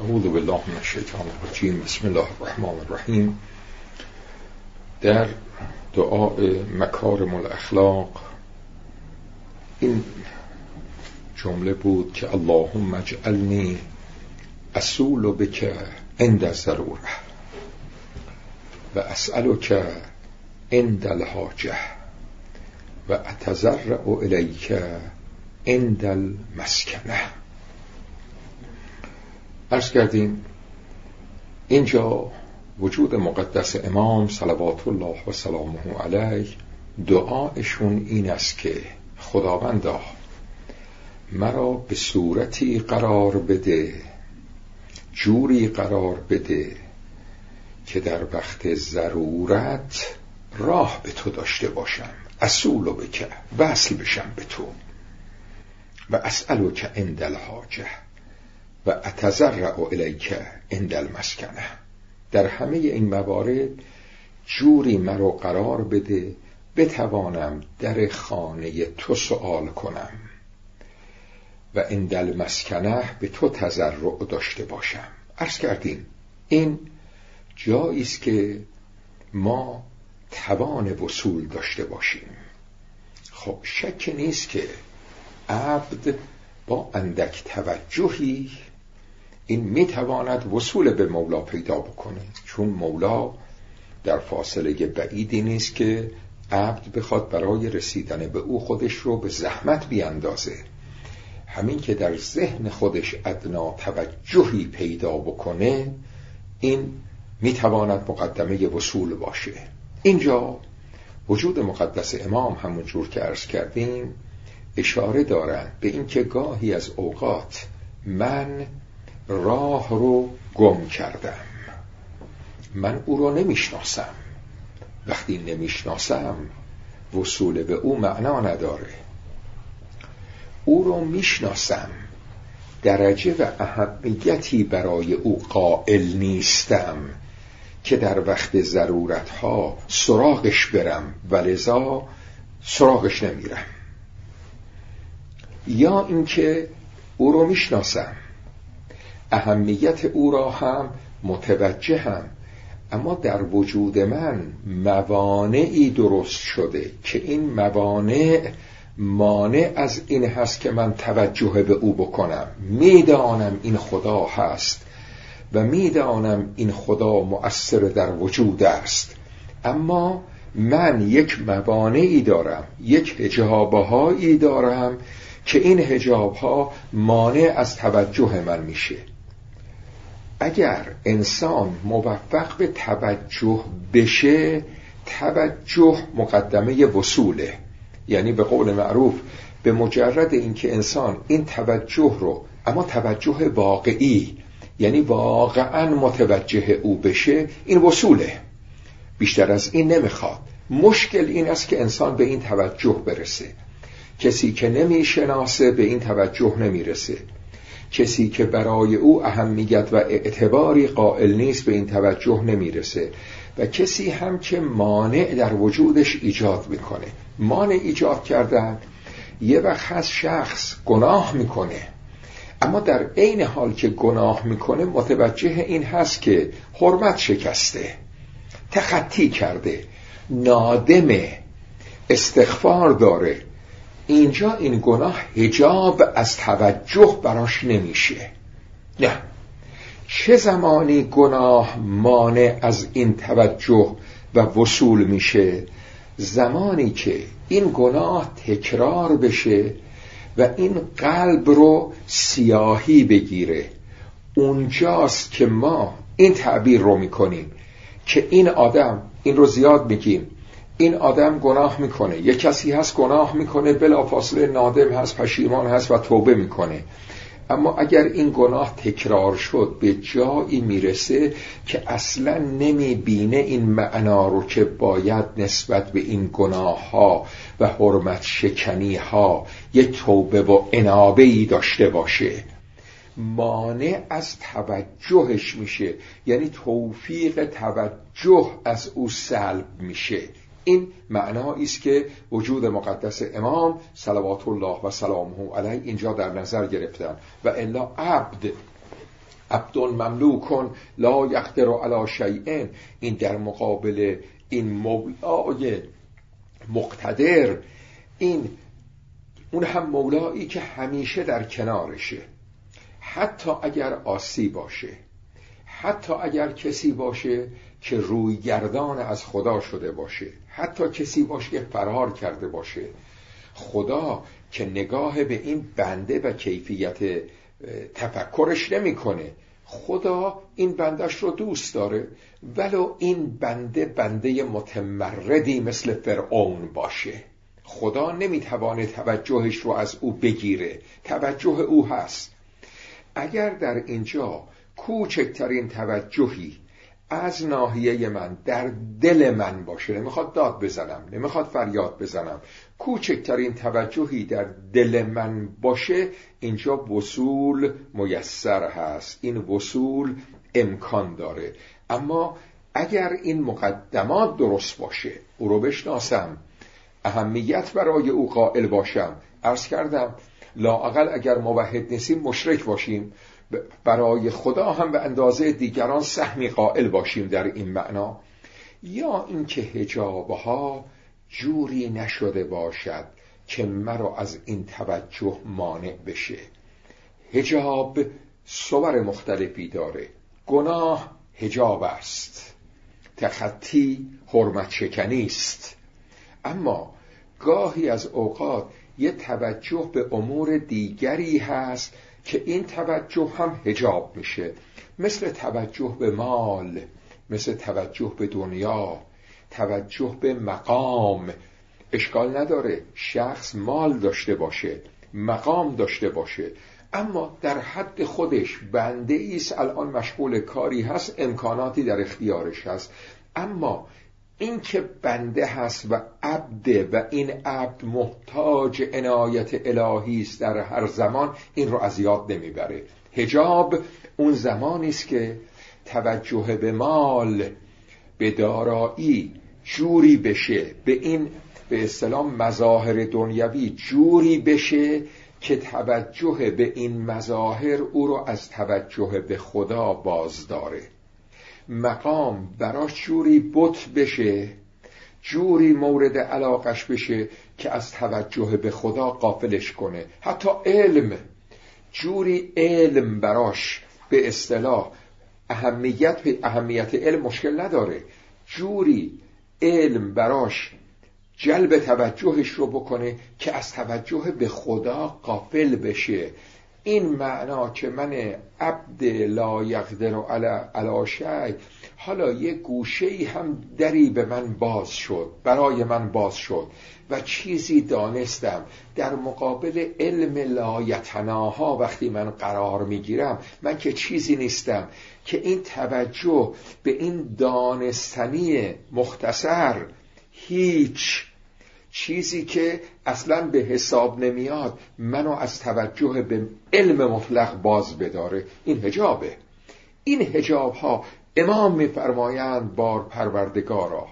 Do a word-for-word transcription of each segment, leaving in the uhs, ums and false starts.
اعوذ بالله من الشیطان الرجیم. بسم الله الرحمن الرحیم. در دعای مکارم الاخلاق این جمله بود که اللهم اجعلنی اصول بک عند الضروره و اسألک عند الحاجه و اتضرع الیک عند المسکنه. عرض کردیم اینجا وجود مقدس امام صلوات الله و سلامه علیه دعایشون این است که خداوندا مرا به صورتی قرار بده، جوری قرار بده که در وقت ضرورت راه به تو داشته باشم، اصول بک، وصل بشم به تو، و اسألک عند الحاجه و اتضرع الیک عند المسکنه. در همه این موارد جوری مرا قرار بده بتوانم در خانه تو سؤال کنم و عند المسکنه به تو تضرع داشته باشم. عرض کردیم این جایی است که ما توان وصول داشته باشیم. خب شک نیست که عبد با اندک توجهی این میتواند وصول به مولا پیدا بکنه، چون مولا در فاصله بعیدی نیست که عبد بخواد برای رسیدن به او خودش رو به زحمت بیاندازه. همین که در ذهن خودش ادنا توجهی پیدا بکنه این میتواند مقدمه وصول باشه. اینجا وجود مقدس امام همون جور که عرض کردیم اشاره دارند به این که گاهی از اوقات من راه رو گم کردم، من او رو نمیشناسم. وقتی نمیشناسم وصول به او معنا نداره. او رو میشناسم، درجه و اهمیتی برای او قائل نیستم که در وقت ضرورتها سراغش برم و لذا سراغش نمیرم. یا اینکه او رو میشناسم، اهمیت او را هم متوجهم، اما در وجود من موانعی درست شده که این موانع مانع از این هست که من توجه به او بکنم. میدانم این خدا هست و میدانم این خدا مؤثر در وجود است، اما من یک موانعی دارم، یک حجابهایی دارم که این حجابها مانع از توجه من میشه. اگر انسان موفق به توجه بشه، توجه مقدمه وصوله. یعنی به قول معروف به مجرد اینکه انسان این توجه رو، اما توجه واقعی، یعنی واقعا متوجه او بشه، این وصوله. بیشتر از این نمیخواد. مشکل این است که انسان به این توجه برسه. کسی که نمیشناسه به این توجه نمیرسه. کسی که برای او اهمیت و اعتباری قائل نیست به این توجه نمیرسه. و کسی هم که مانع در وجودش ایجاد میکنه. مانع ایجاد کردن یه وقت هست شخص گناه میکنه، اما در عین حال که گناه میکنه متوجه این هست که حرمت شکسته، تخطی کرده، نادمه، استغفار داره. اینجا این گناه حجاب از توجه براش نمیشه. نه، چه زمانی گناه مانع از این توجه و وصول میشه؟ زمانی که این گناه تکرار بشه و این قلب رو سیاهی بگیره. اونجاست که ما این تعبیر رو میکنیم که این آدم، این رو زیاد میگیم، این آدم گناه میکنه. یک کسی هست گناه میکنه، بلافاصله نادم هست، پشیمان هست و توبه میکنه. اما اگر این گناه تکرار شد به جایی میرسه که اصلا نمیبینه این معنا رو که باید نسبت به این گناه ها و حرمت شکنی ها یک توبه و انابه‌ای داشته باشه. مانع از توجهش میشه، یعنی توفیق توجه از او سلب میشه. این معنایی است که وجود مقدس امام صلوات الله و سلامه علیه اینجا در نظر گرفتن. و الا عبد عبد مملوک لا یقدر علی شیء. این در مقابل این مولای مقتدر، این اون هم مولایی که همیشه در کنارشه، حتی اگر آسی باشه، حتی اگر کسی باشه که روی گردان از خدا شده باشه، حتی کسی باشه که فرار کرده باشه، خدا که نگاه به این بنده و کیفیت تفکرش نمیکنه. خدا این بندش رو دوست داره، ولو این بنده بنده متمردی مثل فرعون باشه. خدا نمیتوانه توجهش رو از او بگیره، توجه او هست. اگر در اینجا کوچکترین توجهی از ناحیه من در دل من باشه، نمیخواد داد بزنم، نمیخواد فریاد بزنم، کوچکترین توجهی در دل من باشه، اینجا وصول میسر هست، این وصول امکان داره. اما اگر این مقدمات درست باشه، او رو بشناسم، اهمیت برای او قائل باشم، عرض کردم لااقل اگر موحد نیستیم مشرک باشیم، برای خدا هم به اندازه دیگران سهمی قائل باشیم در این معنا، یا اینکه حجابها جوری نشده باشد که مرا از این توجه مانع بشه. حجاب صور مختلفی داره. گناه حجاب است، تخطی حرمت شکنی است. اما گاهی از اوقات یه توجه به امور دیگری هست که این توجه هم حجاب میشه، مثل توجه به مال، مثل توجه به دنیا، توجه به مقام. اشکال نداره شخص مال داشته باشه، مقام داشته باشه، اما در حد خودش بنده ایست، الان مشغول کاری هست، امکاناتی در اختیارش هست، اما این که بنده هست و عبده و این عبد محتاج عنایت الهی است در هر زمان، این رو از یاد نمیبره. حجاب اون زمانی است که توجه به مال، به دارایی جوری بشه، به این به اصطلاح مظاهر دنیوی جوری بشه که توجه به این مظاهر او رو از توجه به خدا باز داره. مقام براش جوری بت بشه، جوری مورد علاقش بشه که از توجه به خدا غافلش کنه. حتی علم، جوری علم براش به اصطلاح اهمیت به اهمیت علم مشکل نداره، جوری علم براش جلب توجهش رو بکنه که از توجه به خدا غافل بشه. این معنا که من عبد لا یقدر علی شیء، حالا یه گوشه‌ای هم دری به من باز شد، برای من باز شد و چیزی دانستم در مقابل علم لا یتناها. وقتی من قرار میگیرم، من که چیزی نیستم که این توجه به این دانستنی مختصر، هیچ چیزی که اصلا به حساب نمیاد منو از توجه به علم مطلق باز بداره، این حجابه. این حجاب ها امام میفرمایند بار پروردگارا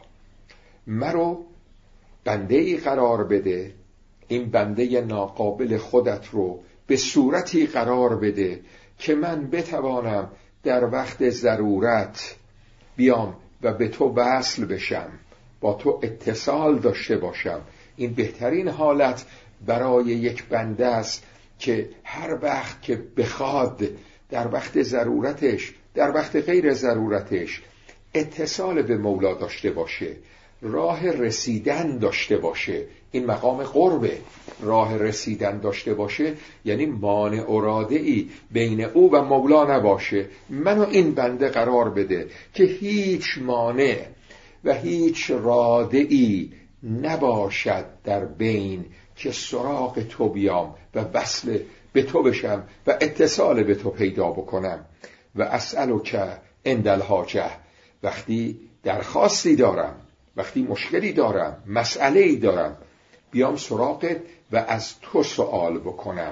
مرو بنده ای قرار بده، این بنده ناقابل خودت رو به صورتی قرار بده که من بتوانم در وقت ضرورت بیام و به تو وصل بشم، با تو اتصال داشته باشم. این بهترین حالت برای یک بنده است که هر وقت که بخواد، در وقت ضرورتش، در وقت غیر ضرورتش، اتصال به مولا داشته باشه، راه رسیدن داشته باشه. این مقام قربه. راه رسیدن داشته باشه یعنی مانع و رادعی بین او و مولا نباشه. منو این بنده قرار بده که هیچ مانع و هیچ رادعی نباشد در بین که سراغ تو بیام و وصل به تو بشم و اتصال به تو پیدا بکنم. و اسألک عند الحاجه، وقتی درخواستی دارم، وقتی مشکلی دارم، مسئله‌ای دارم، بیام سراغت و از تو سوال بکنم،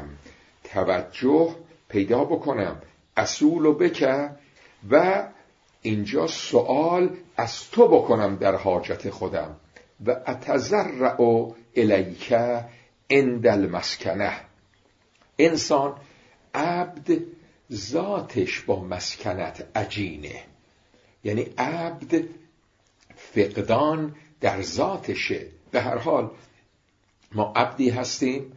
توجه پیدا بکنم. اصول بک، و اینجا سوال از تو بکنم در حاجت خودم. و اتضرع الیک عند المسکنه. انسان عبد ذاتش با مسکنت عجینه، یعنی عبد فقدان در ذاتشه. به هر حال ما عبدی هستیم،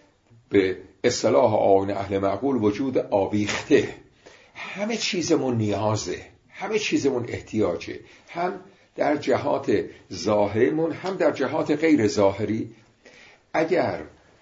به اصطلاح آیین اهل معقول وجود آویخته، همه چیزمون نیازه، همه چیزمون احتیاجه، هم در جهات ظاهریمون هم در جهات غیر ظاهری. اگر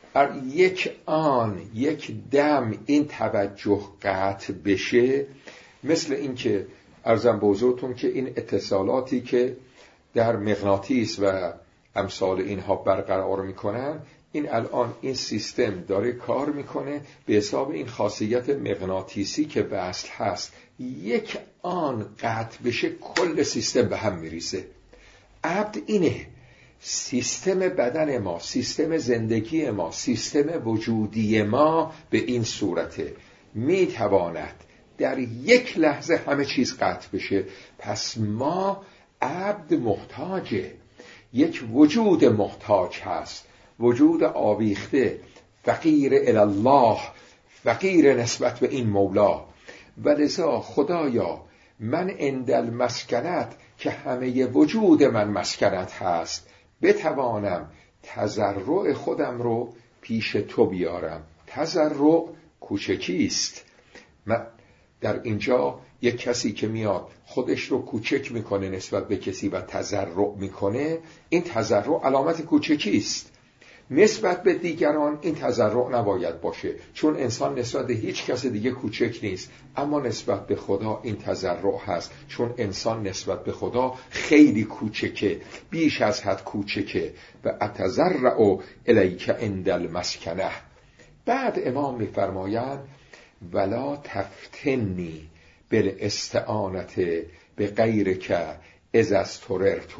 یک آن یک دم این توجه قطع بشه، مثل این که عرضم به حضورتون که این اتصالاتی که در مغناطیس و امثال اینها برقرار میکنن، این الان این سیستم داره کار میکنه به حساب این خاصیت مغناطیسی که وصل هست، یک آن قطع بشه کل سیستم به هم میریزه. عبد اینه، سیستم بدن ما، سیستم زندگی ما، سیستم وجودی ما به این صورته، میتواند در یک لحظه همه چیز قطع بشه. پس ما عبد محتاجه، یک وجود محتاج هست، وجود آویخته، فقیر الله، فقیر نسبت به این مولا. ولذا خدایا من اندل مسکنت که همه وجود من مسکنت هست، بتوانم تضرع خودم رو پیش تو بیارم. تضرع کوچکیست. من در اینجا یک کسی که میاد خودش رو کوچک میکنه نسبت به کسی و تضرع میکنه، این تضرع علامت کوچکیست. نسبت به دیگران این تضرع نباید باشه، چون انسان نسبت به هیچ کس دیگه کوچک نیست، اما نسبت به خدا این تضرع هست، چون انسان نسبت به خدا خیلی کوچکه، بیش از حد کوچکه. و اتضرع الیک عند المسکنه. بعد امام میفرمایند ولا تفتنی بالاستعانت به غیرک اذا اضطررت.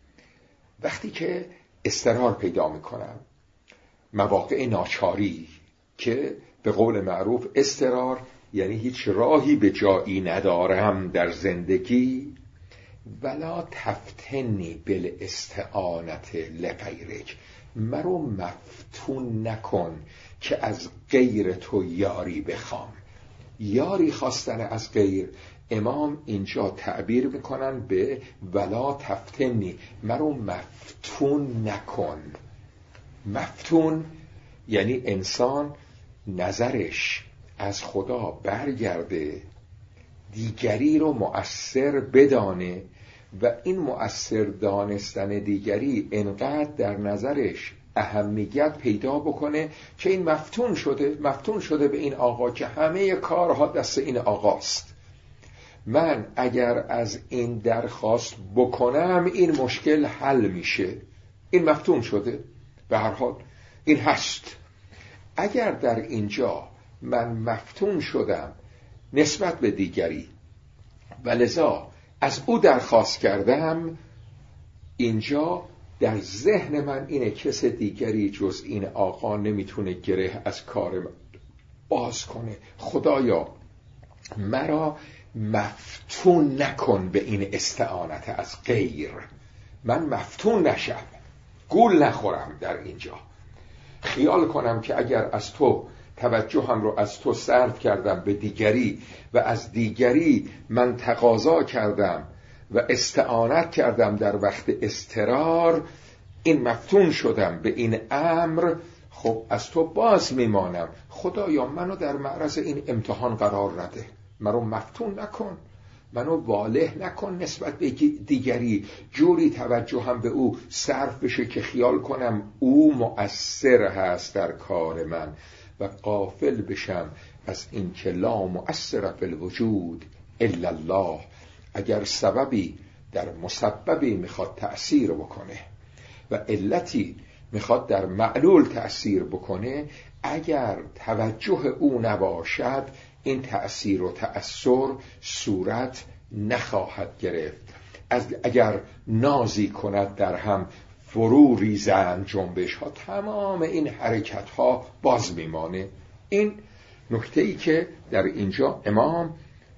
وقتی که اضطرار پیدا میکنم، مواقع ناچاری که به قول معروف اضطرار یعنی هیچ راهی به جایی ندارم در زندگی، ولا تفتنی بالاستعانت لغیرک، مرو مفتون نکن که از غیر تو یاری بخوام. یاری خواستن از غیر، امام اینجا تعبیر میکنن به ولا تفتنی، مرو مفتون نکن. مفتون یعنی انسان نظرش از خدا برگرده، دیگری رو مؤثر بدانه و این مؤثر دانستن دیگری انقدر در نظرش اهمیت پیدا بکنه که این مفتون شده، مفتون شده به این آقا که همه کارها دست این آقاست. من اگر از این درخواست بکنم این مشکل حل میشه. این مفتون شده. به هر حال این هست. اگر در اینجا من مفتون شدم نسبت به دیگری و لذا از او درخواست کردم، اینجا در ذهن من اینه کس دیگری جز این آقا نمیتونه گره از کار من باز کنه. خدایا مرا مفتون نکن به این استعانت از غیر، من مفتون نشم، گول نخورم در اینجا، خیال کنم که اگر از تو توجهم رو از تو صرف کردم به دیگری و از دیگری من تقاضا کردم و استعانت کردم در وقت اضطرار، این مفتون شدم به این امر، خب از تو باز میمانم. خدایا منو در معرض این امتحان قرار نده، منو مفتون نکن، منو واله نکن نسبت به دیگری، جوری توجهم به او صرف بشه که خیال کنم او مؤثر هست در کار من و غافل بشم از این که لا مؤثر فی الوجود الا الله. اگر سببی در مسببی میخواد تأثیر بکنه و علتی میخواد در معلول تأثیر بکنه، اگر توجه او نباشد این تأثیر و تأثیر صورت نخواهد گرفت. از اگر نازی کند در هم فرو ریزند جنبش ها، تمام این حرکت ها باز میمانه. این نکته‌ای که در اینجا امام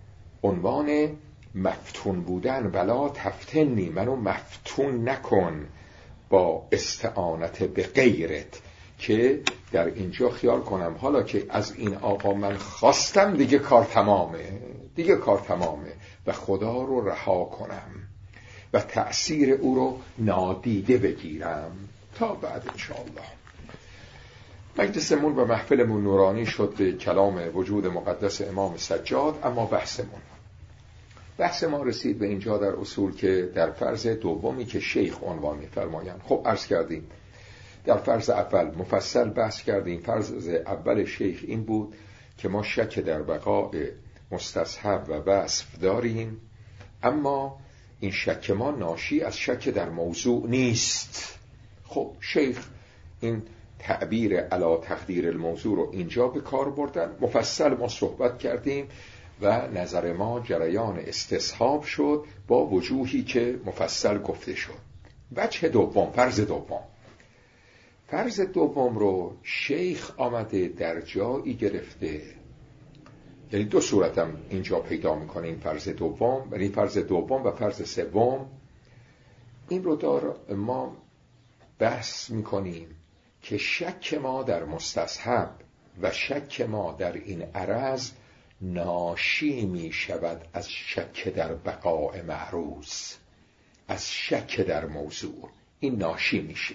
عنوان مفتون بودن، ولا تفتنی، منو مفتون نکن با استعانت به غیرت، که در اینجا خیال کنم حالا که از این آقا من خواستم دیگه کار تمامه، دیگه کار تمامه و خدا رو رها کنم و تأثیر او رو نادیده بگیرم تا بعد انشاءالله. مجلسمون و محفلمون نورانی شد به کلام وجود مقدس امام سجاد. اما بحثمون بحث ما رسید به اینجا در اصول که در فرض دومی که شیخ عنوان می‌فرمایند، خب عرض کردیم در فرض اول مفصل بحث کردیم. فرض اول شیخ این بود که ما شک در بقاء مستصحب و وصف داریم، اما این شک ما ناشی از شک در موضوع نیست. خب شیخ این تعبیر علی تقدیر الموضوع رو اینجا به کار بردن. مفصل ما صحبت کردیم و نظر ما جریان استصحاب شد با وجوهی که مفصل گفته شد. وجه دوم، فرض دوم فرض دوم رو شیخ آمده در جایی گرفته، یعنی دو صورتم اینجا پیدا میکنه این فرض دوم، یعنی فرض دوم و فرض سوم. این رو دار ما بحث میکنیم که شک ما در مستصحب و شک ما در این عرض ناشی می شود از شک در بقاء معروض، از شک در موضوع، این ناشی میشه.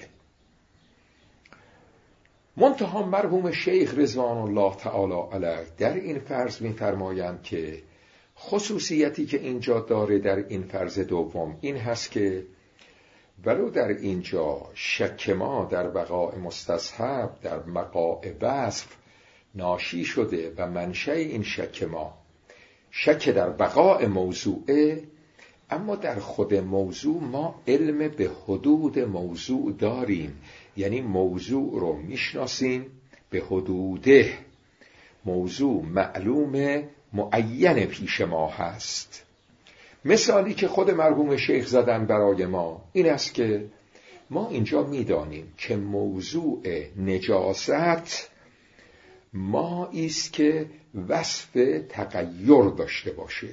منتها مرحوم شیخ رضوان الله تعالی علیه در این فرض می فرمایند که خصوصیتی که اینجا داره در این فرض دوم این هست که ولو در اینجا شک ما در بقاء مستصحب در بقاء وصف ناشی شده و منشأ این شک ما شک در بقاء موضوعه، اما در خود موضوع ما علم به حدود موضوع داریم، یعنی موضوع رو میشناسیم به حدوده. موضوع معلوم معین پیش ما هست. مثالی که خود مرحوم شیخ زدن برای ما این است که ما اینجا میدانیم که موضوع نجاست ما ایست که وصف تغییر داشته باشه.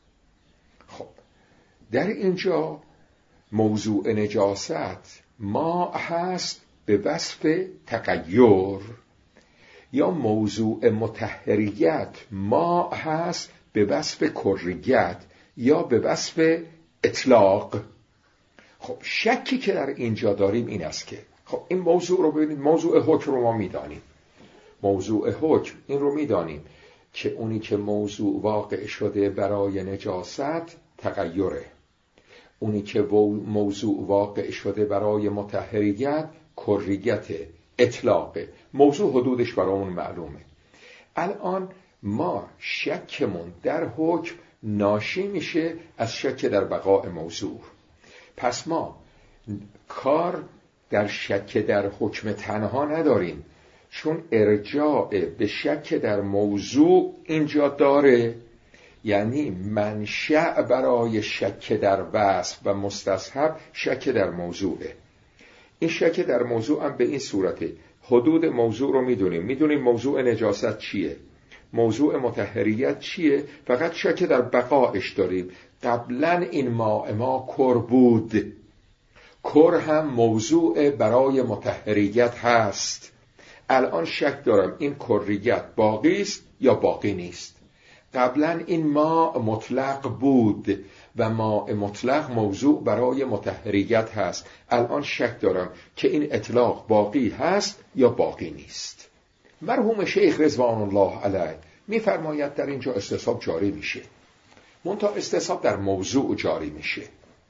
خب در اینجا موضوع نجاست ما هست به وصف تغییر، یا موضوع مطهریت ما هست به وصف کریت یا به وصف اطلاق. خب شکی که در اینجا داریم این است که خب این موضوع رو ببینید، موضوع حکم رو ما میدانیم. موضوع حکم این رو میدانیم که اونی که موضوع واقع شده برای نجاست تغییره، اونی که موضوع واقع شده برای مطهریت کریت اطلاقه. موضوع حدودش برامون معلومه. الان ما شکمون در حکم ناشی میشه از شک در بقاء موضوع. پس ما کار در شک در حکم تنها نداریم، چون ارجاع به شک در موضوع اینجا داره، یعنی منشأ برای شک در وصف و مستصحب شک در موضوعه. این شک در موضوع هم به این صورته، حدود موضوع رو میدونیم، میدونیم موضوع نجاست چیه، موضوع مطهریت چیه، فقط شک در بقایش داریم. قبلا این ماء ما کر بود، کر هم موضوع برای مطهریت هست. الان شک دارم این کریت باقی است یا باقی نیست. قبلا این ماء مطلق بود و ماء مطلق موضوع برای مطهریت هست. الان شک دارم که این اطلاق باقی هست یا باقی نیست. مرحوم شیخ رضوان الله علیه می‌فرماید در اینجا استصحاب جاری میشه، منتها استصحاب در موضوع جاری میشه.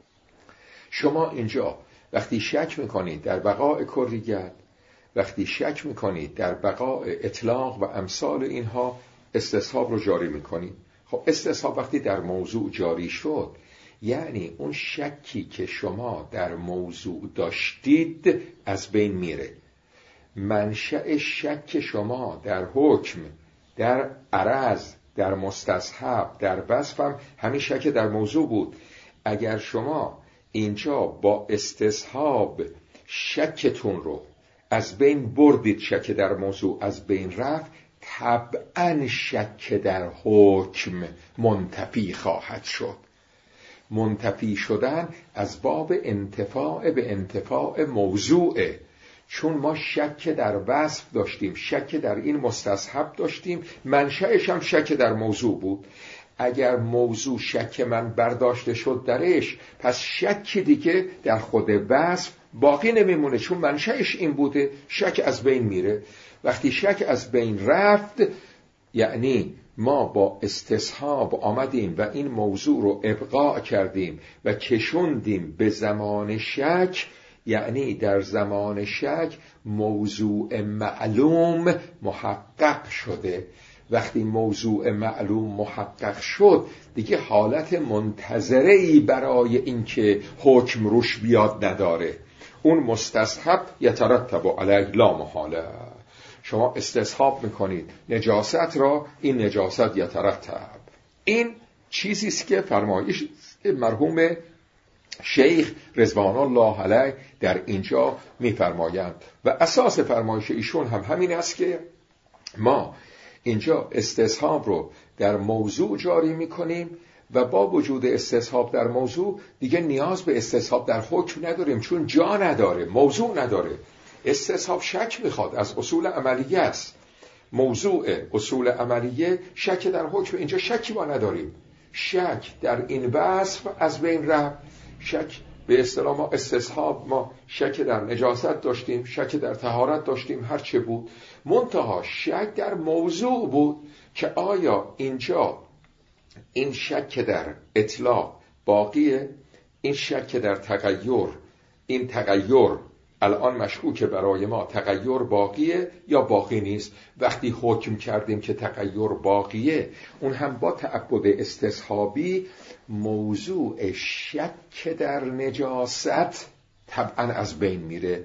شما اینجا وقتی شک میکنید در بقاء کریت، وقتی شک میکنید در بقاء اطلاق و امثال اینها، استصحاب رو جاری میکنید. خب استصحاب وقتی در موضوع جاری شد، یعنی اون شکی که شما در موضوع داشتید از بین میره. منشأ شک شما در حکم، در عرض، در مستصحب، در وصف هم همین شک در موضوع بود. اگر شما اینجا با استصحاب شکتون رو از بین بردید، شک در موضوع از بین رفت، طبعاً شک در حکم منتفی خواهد شد. منتفی شدن از باب انتفاع به انتفاع موضوعه، چون ما شک در وصف داشتیم، شک در این مستصحب داشتیم، منشأش هم شک در موضوع بود. اگر موضوع شک من برداشته شد درش، پس شک دیگه در خود وصف باقی نمیمونه، چون منشأش این بوده. شک از بین میره. وقتی شک از بین رفت، یعنی ما با استصحاب آمدیم و این موضوع رو ابقاء کردیم و کشوندیم به زمان شک، یعنی در زمان شک موضوع معلوم محقق شده. وقتی موضوع معلوم محقق شد، دیگه حالت منتظره‌ای برای اینکه حکم روش بیاد نداره. اون مستصحب یترتب علیه لا محاله. شما استصحاب میکنید نجاست را، این نجاست یترتب. این چیزی است که فرمایش مرحوم شیخ رضوان الله علیه در اینجا میفرمایند و اساس فرمایش ایشون هم همین است که ما اینجا استصحاب رو در موضوع جاری میکنیم و با وجود استصحاب در موضوع دیگه نیاز به استصحاب در حکم نداریم، چون جا نداره، موضوع نداره. استصحاب شک میخواد، از اصول عملیه است. موضوع اصول عملیه شک در حکم، اینجا شکی ما نداریم. شک در این وصف از بین رفت. شک به اصطلاح ما استصحاب، ما شک در نجاست داشتیم، شک در طهارت داشتیم، هر چه بود، منتها شک در موضوع بود که آیا اینجا این شک در اطلاق باقیه، این شک در تغییر، این تغییر الان مشکوکه برای ما، تغییر باقیه یا باقی نیست. وقتی حکم کردیم که تغییر باقیه، اون هم با تعبد استصحابی، موضوع شک در نجاست طبعا از بین میره.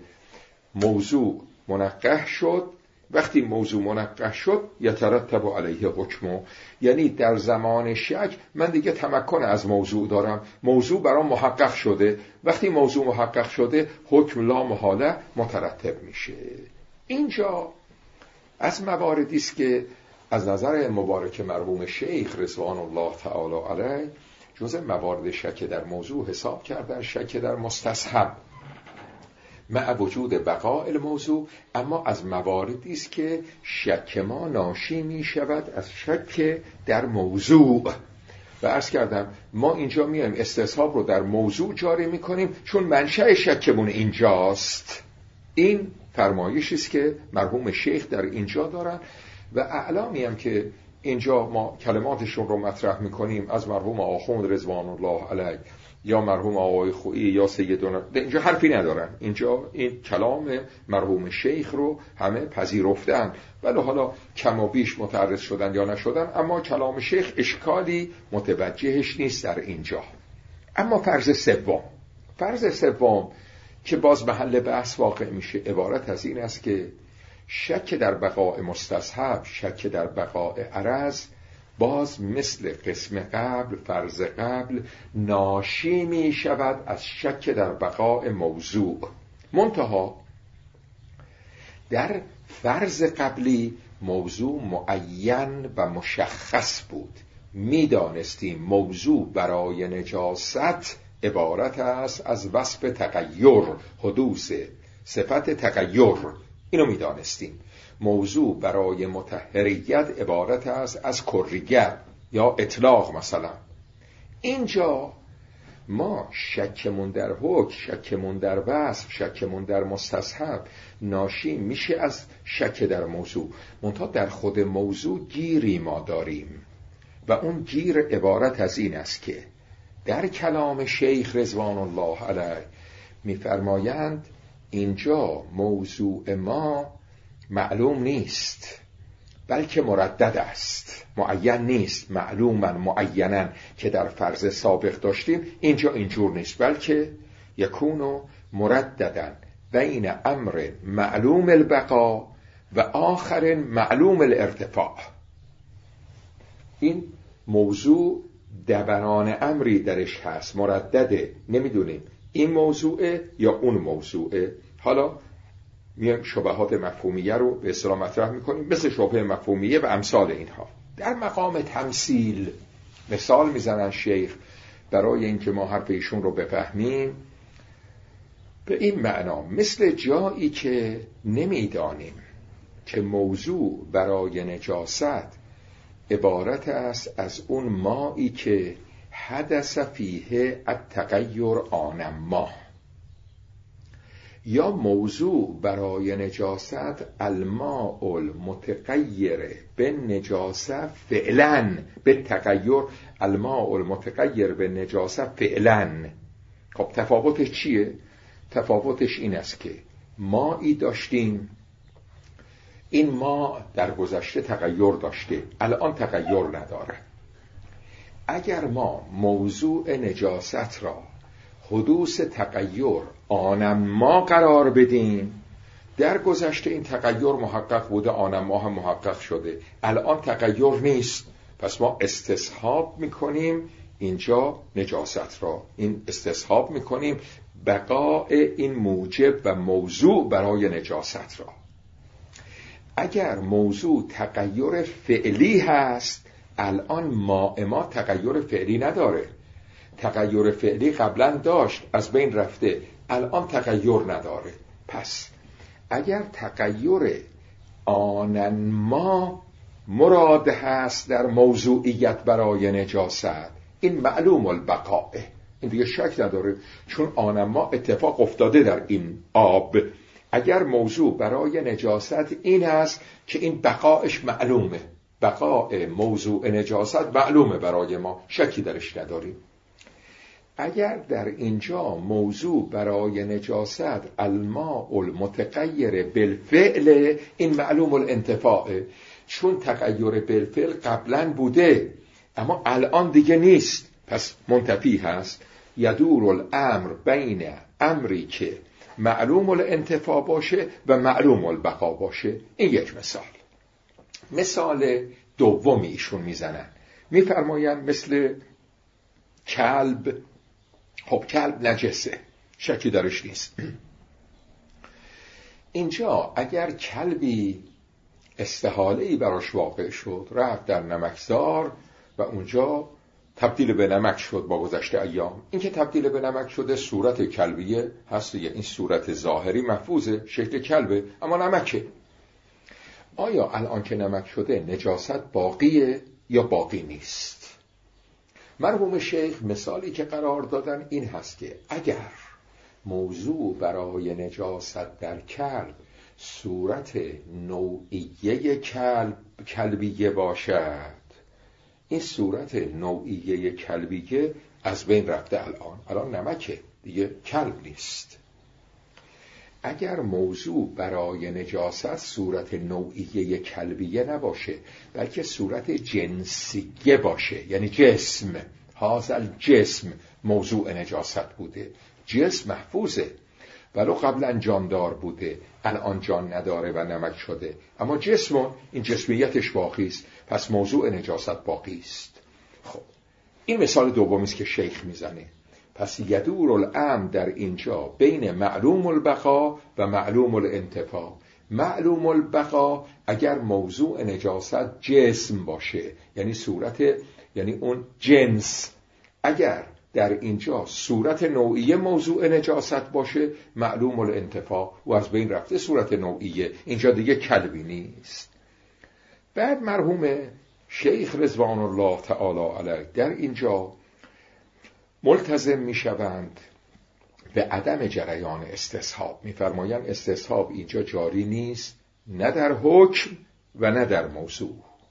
موضوع منقح شد. وقتی موضوع منقح شد یترتب علیه حکمه، یعنی در زمان شک من دیگه تمکن از موضوع دارم، موضوع برام محقق شده. وقتی موضوع محقق شده، حکم لا محاله مترتب میشه. اینجا از مواردی است که از نظر مبارک مرحوم شیخ رضوان الله تعالی علیه جزء موارد شک در موضوع حساب کردن، شک در مستصحب مع وجود بقاء الموضوع، اما از مواردی است که شک ما ناشی می شود از شک در موضوع. و عرض کردم ما اینجا میایم استصحاب رو در موضوع جاری می کنیم، چون منشأ شکمون اینجاست. این فرمایشی است که مرحوم شیخ در اینجا دارن و اعلامی هم که اینجا ما کلماتشون رو مطرح می کنیم از مرحوم آخوند رضوان الله علیه یا مرحوم آقای خویی یا سیدنا، اینجا حرفی ندارن. اینجا این کلام مرحوم شیخ رو همه پذیرفتن، ولی حالا کم و بیش متعرض شدن یا نشدن، اما کلام شیخ اشکالی متوجهش نیست در اینجا. اما فرض سوم، فرض سوم که باز محل بحث واقع میشه، عبارت از این است که شک در بقاء مستصحب، شک در بقاء عرض، باز مثل قسم قبل، فرض قبل، ناشی می شود از شک در بقاء موضوع. منتها در فرض قبلی موضوع معین و مشخص بود. می دانستیم موضوع برای نجاست عبارت است از وصف تغییر، حدوث صفت تغییر، اینو می دانستیم. موضوع برای مطهریت عبارت است از کریت یا اطلاق مثلا. اینجا ما شکمون در حکم، شکمون در وصف، شکمون در مستصحب ناشی میشه از شک در موضوع، منتها در خود موضوع گیری ما داریم و اون گیر عبارت از این است که در کلام شیخ رضوان الله علیه میفرمایند اینجا موضوع ما معلوم نیست بلکه مردد است، معین نیست. معلوما معینا که در فرض سابق داشتیم، اینجا اینجور نیست، بلکه یکونو مرددن بین امر معلوم البقا و آخر معلوم الارتفاع. این موضوع دبران امری درش هست، مردده، نمیدونیم این موضوعه یا اون موضوعه. حالا میایم شبهات مفهومیه رو به اصطلاح مطرح میکنیم، مثل شبهه مفهومیه و امثال اینها. در مقام تمثیل مثال میزنن شیخ برای اینکه ما حرف ایشون رو بفهمیم. به این معنا مثل جایی که نمیدانیم که موضوع برای نجاست عبارت است از اون مایی که حدث فیه التغیر آن ما، یا موضوع برای نجاست الماء المتغیر به نجاست فعلا، به تغیر الماء المتغیر به نجاست فعلا. خب تفاوتش چیه؟ تفاوتش این است که مایی داشتیم، این ما در گذشته تغییر داشته، الان تغییر نداره. اگر ما موضوع نجاست را حدوث تغییر آنم ما قرار بدیم، در گذشته این تغییر محقق بوده، آنم ما هم محقق شده، الان تغییر نیست، پس ما استصحاب میکنیم اینجا نجاست را، این استصحاب میکنیم بقاء این موجب و موضوع برای نجاست را. اگر موضوع تغییر فعلی هست، الان ما ما تغییر فعلی نداره، تغییر فعلی قبلا داشت از بین رفته، الان تغییر نداره. پس اگر تغییر آنن ما مراد هست در موضوعیت برای نجاست، این معلوم البقاء، این دیگه شک نداره، چون آنن ما اتفاق افتاده در این آب. اگر موضوع برای نجاست این است که این بقایش معلومه، بقاء موضوع نجاست معلومه برای ما، شکی درش نداریم. اگر در اینجا موضوع برای نجاست الماء المتغیر بالفعل، این معلوم الانتفاع، چون تغییر بالفعل قبلا بوده اما الان دیگه نیست، پس منتفی هست. یدور الامر بین امری که معلوم الانتفاع باشه و معلوم البقا باشه. این یک مثال. مثال دومی ایشون میزنن، میفرماین مثل کلب. خب کلب نجسه، شکی درش نیست. اینجا اگر کلبی استحاله‌ای براش واقع شد، رفت در نمکزار و اونجا تبدیل به نمک شد با گذشت ایام، این که تبدیل به نمک شده صورت کلبیه هست دیگه، این صورت ظاهری محفوظه، شکل کلبه اما نمکه. آیا الان که نمک شده نجاست باقیه یا باقی نیست؟ مرحوم شیخ مثالی که قرار دادن این هست که اگر موضوع برای نجاست در کلب صورت نوعیه کلب کلبیه باشد، این صورت نوعیه کلبیه از بین رفته، الان الان نمکه دیگه، کلب نیست. اگر موضوع برای نجاست صورت نوعیه کلبیه نباشه، بلکه صورت جنسیه باشه، یعنی جسم، حاصل جسم موضوع نجاست بوده، جسم محفوظه ولو قبلا جاندار بوده، الان جان نداره و نمک شده، اما جسم این جسمیتش باقی است، پس موضوع نجاست باقی است. خب این مثال دومی است که شیخ میزنه. پس یدور الامر در اینجا بین معلوم البقا و معلوم الانتفاع. معلوم البقا اگر موضوع نجاست جسم باشه، یعنی صورت، یعنی اون جنس، اگر در اینجا صورت نوعیه موضوع نجاست باشه، معلوم الانتفاع و از بین رفته صورت نوعیه، اینجا دیگه کلبی نیست. بعد مرحوم شیخ رضوان الله تعالی علیه در اینجا ملتزم می شوند به عدم جریان استصحاب. می فرمایند استصحاب اینجا جاری نیست، نه در حکم و نه در موضوع.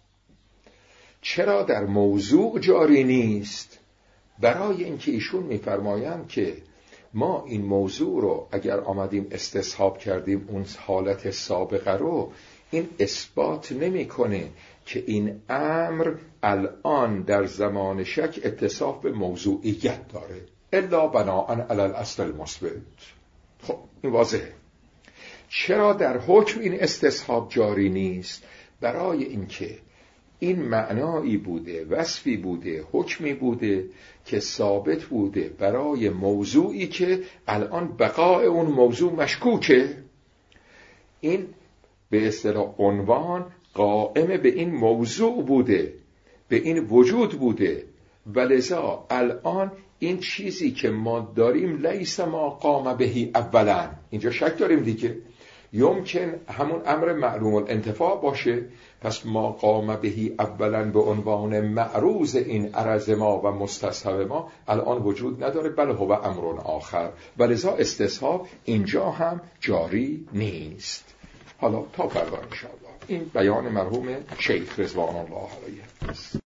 چرا در موضوع جاری نیست؟ برای اینکه ایشون می فرمایند که ما این موضوع رو اگر آمدیم استصحاب کردیم اون حالت سابقه رو، این اثبات نمی کنه که این امر الان در زمان شک اتصاف به موضوعیت داره، الا بناء علی الاصل المثبت. خب این واضحه. چرا در حکم این استصحاب جاری نیست؟ برای اینکه این معنایی بوده، وصفی بوده، حکمی بوده که ثابت بوده برای موضوعی که الان بقاء اون موضوع مشکوکه. این به اصطلاح عنوان قائم به این موضوع بوده، به این وجود بوده ولذا الان این چیزی که ما داریم لیس ما قام بهی اولا، اینجا شک داریم دیگه، یمکن همون امر معلوم الانتفاع باشه، پس ما قام بهی اولا به عنوان معروض این عرض ما و مستصحب ما الان وجود نداره، بل هو امر آخر، ولذا استصحاب اینجا هم جاری نیست. حالا تا فردا انشاءالله. این بیان مرحوم شیخ رضوان الله علیه.